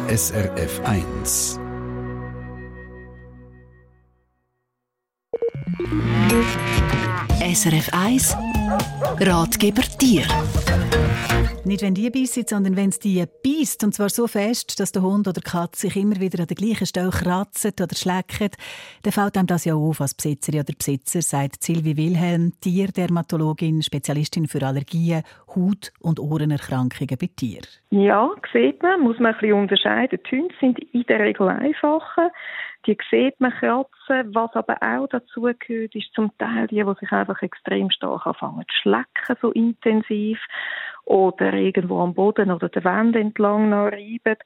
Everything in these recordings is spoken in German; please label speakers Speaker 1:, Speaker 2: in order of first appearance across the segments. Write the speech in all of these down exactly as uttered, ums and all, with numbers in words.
Speaker 1: S R F eins.
Speaker 2: S R F eins Ratgeber Tier.
Speaker 3: Nicht wenn die beißen, sondern wenn es die beißt. Und zwar so fest, dass der Hund oder die Katze sich immer wieder an der gleichen Stelle kratzt oder schleckt. Dann fällt einem das ja auf als Besitzerin oder Besitzer, sagt Sylvie Wilhelm, Tierdermatologin, Spezialistin für Allergien, Haut- und Ohrenerkrankungen bei Tieren.
Speaker 4: Ja, sieht man, muss man ein bisschen unterscheiden. Die Hunde sind in der Regel einfacher. Die sieht man kratzen. Was aber auch dazu gehört, ist zum Teil die, die sich einfach extrem stark anfangen zu schlecken, so intensiv. Oder irgendwo am Boden oder der Wand entlang noch reiben.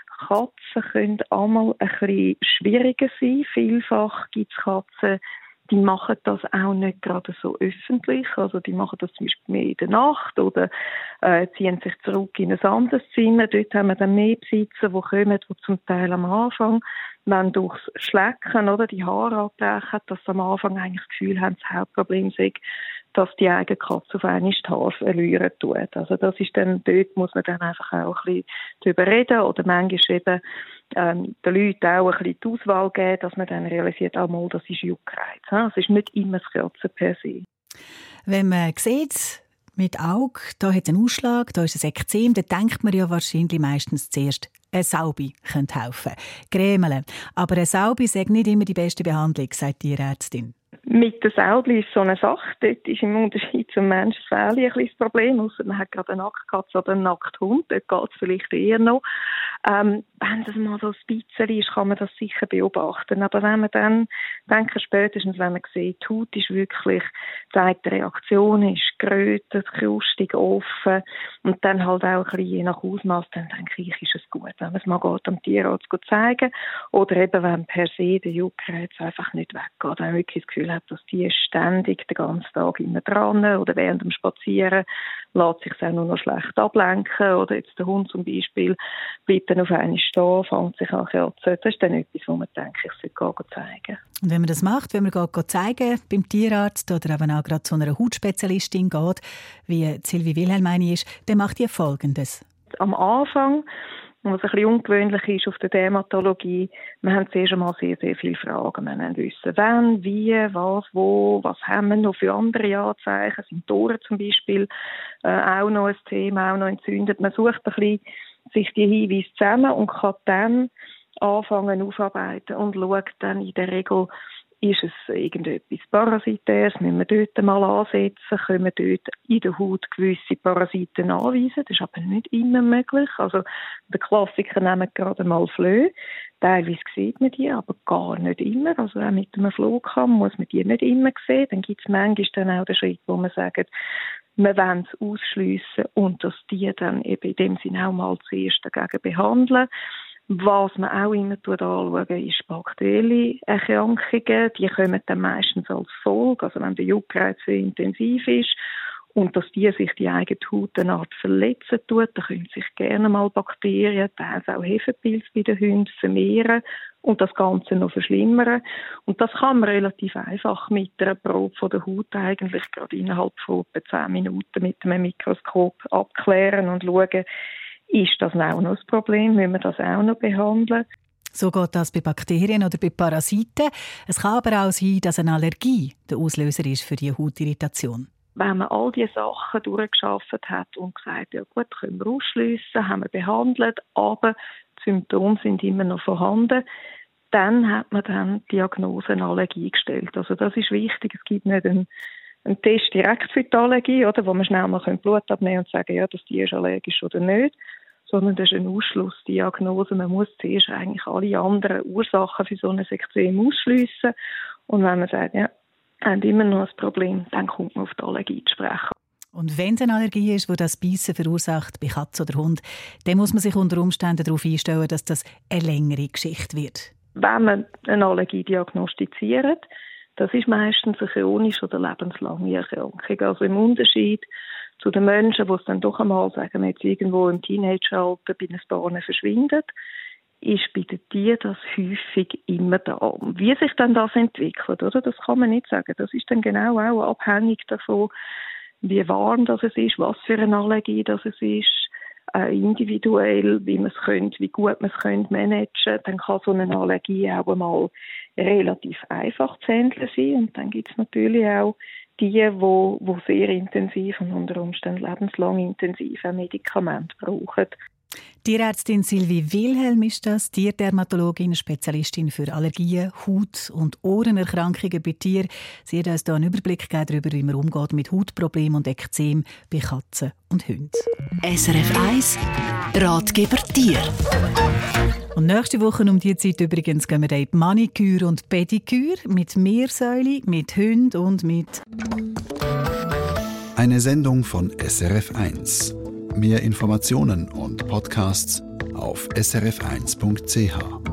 Speaker 4: Katzen können einmal ein bisschen schwieriger sein. Vielfach gibt es Katzen, die machen das auch nicht gerade so öffentlich. Also die machen das zum Beispiel mehr in der Nacht oder äh, ziehen sich zurück in ein anderes Zimmer. Dort haben wir dann mehr Besitzer, die kommen, die zum Teil am Anfang, wenn durchs Schlecken oder die Haare abbrechen, dass sie am Anfang eigentlich das Gefühl haben, das Hauptproblem sei, dass die eigene Katze auf einmal die Haare verlieren tut. Also das ist dann, dort muss man dann einfach auch ein bisschen drüber reden oder manchmal eben ähm, den Leuten auch ein bisschen die Auswahl geben, dass man dann realisiert, auch mal, das ist Juckreiz. Es ist nicht immer das Kratzen per se.
Speaker 3: Wenn man sieht, mit Auge, da hat es einen Ausschlag, da ist ein Ekzem, dann denkt man ja wahrscheinlich meistens zuerst, eine Salbe könnte helfen. Grämeln. Aber eine Salbe sagt nicht immer die beste Behandlung, sagt die Tierärztin.
Speaker 4: Mit der Salbe ist so eine Sache. Dort ist im Unterschied zum Menschen ein bisschen das Problem. Ausser man hat gerade eine Nacktkatze oder einen Nackthund. Dort geht es vielleicht eher noch. Ähm, wenn das mal so ein bisschen ist, kann man das sicher beobachten. Aber wenn man dann, denke spätestens, wenn man sieht, die Haut ist wirklich, zeigt, die Reaktion ist gerötet, krustig, offen und dann halt auch ein bisschen je nach Ausmaß, dann denke ich, ist es gut, wenn man es mal geht, am Tierarzt zeigen. Oder eben, wenn per se der Juckreiz einfach nicht weggeht. Wenn man wirklich das Gefühl hat, dass die ständig den ganzen Tag immer dran oder während dem Spazieren lässt sich auch nur noch schlecht ablenken. Oder jetzt der Hund zum Beispiel bleibt dann auf einmal stehen, fängt sich an zu kratzen. Das ist dann etwas, wo man denkt, ich sollte gehen zeigen.
Speaker 3: Und wenn man das macht, wenn man geht zeigen beim Tierarzt oder eben auch gerade zu einer Hautspezialistin geht, wie Sylvie Wilhelm meine ist, dann macht ihr Folgendes.
Speaker 4: Am Anfang, was ein bisschen ungewöhnlich ist auf der Dermatologie, wir haben zuerst einmal sehr, sehr viele Fragen. Wir wollen wissen, wann, wie, was, wo, was haben wir noch für andere Anzeichen, sind die Ohren zum Beispiel äh, auch noch ein Thema, auch noch entzündet. Man sucht ein bisschen sich die Hinweise zusammen und kann dann anfangen aufarbeiten und schaut dann in der Regel, ist es irgendetwas Parasitäres, müssen wir dort mal ansetzen, können wir dort in der Haut gewisse Parasiten anweisen. Das ist aber nicht immer möglich. Also der Klassiker nehmen gerade mal Flöhe. Teilweise sieht man die, aber gar nicht immer. Also auch mit einem Flohkamm muss man die nicht immer sehen. Dann gibt es manchmal dann auch den Schritt, wo man sagt, wir wollen es ausschliessen und dass die dann eben in dem Sinne auch mal zuerst dagegen behandeln. Was man auch immer anschauen, ist bakterielle Erkrankungen. Die kommen dann meistens als Folge, also wenn der Juckreiz sehr intensiv ist und dass die sich die eigene Haut eine Art verletzen tut, dann können sich gerne mal Bakterien, teils auch Hefepilze bei den Hunden vermehren und das Ganze noch verschlimmern. Und das kann man relativ einfach mit einer Probe von der Haut eigentlich gerade innerhalb von etwa zehn Minuten mit einem Mikroskop abklären und schauen, ist das auch noch ein Problem? Müssen wir das auch noch behandeln?
Speaker 3: So geht das bei Bakterien oder bei Parasiten. Es kann aber auch sein, dass eine Allergie der Auslöser ist für die Hautirritation.
Speaker 4: Wenn man all diese Sachen durchgeschafft hat und gesagt, ja gut, können wir ausschliessen, haben wir behandelt, aber die Symptome sind immer noch vorhanden, dann hat man dann die Diagnose eine Allergie gestellt. Also das ist wichtig. Es gibt nicht einen Ein Test direkt für die Allergie, oder, wo man schnell mal Blut abnehmen und sagen, ja, das Tier ist allergisch oder nicht, sondern das ist eine Ausschlussdiagnose. Man muss zuerst eigentlich alle anderen Ursachen für so ein Ekzem ausschliessen. Und wenn man sagt, ja, haben immer noch ein Problem, dann kommt man auf die Allergie zu sprechen.
Speaker 3: Und wenn es eine Allergie ist, die das Beißen verursacht, bei Katze oder Hund, dann muss man sich unter Umständen darauf einstellen, dass das eine längere Geschichte wird.
Speaker 4: Wenn man eine Allergie diagnostiziert, das ist meistens eine chronische oder lebenslange Erkrankung. Also im Unterschied zu den Menschen, die es dann doch einmal, sagen wir jetzt irgendwo im Teenageralter bei den Bahnen verschwindet, ist bei den Tieren das häufig immer da. Wie sich dann das entwickelt, oder? Das kann man nicht sagen. Das ist dann genau auch abhängig davon, wie warm das es ist, was für eine Allergie das es ist, äh, individuell, wie man es könnte, wie gut man es könnte managen, dann kann so eine Allergie auch einmal relativ einfach zu handeln sein. Und dann gibt es natürlich auch die, die, die sehr intensiv und unter Umständen lebenslang intensive Medikamente brauchen.
Speaker 3: Tierärztin Sylvie Wilhelm ist das, Tierdermatologin, Spezialistin für Allergien, Haut- und Ohrenerkrankungen bei Tieren. Sie hat uns hier einen Überblick gegeben darüber, wie man umgeht mit Hautproblemen und Ekzem bei Katzen und Hunden.
Speaker 2: S R F eins Ratgeber Tier.
Speaker 3: Und nächste Woche um diese Zeit übrigens gehen wir in die Maniküre und Pediküre mit Meersäule, mit Hunden und mit...
Speaker 1: Eine Sendung von S R F eins. Mehr Informationen und Podcasts auf s r f eins punkt c h.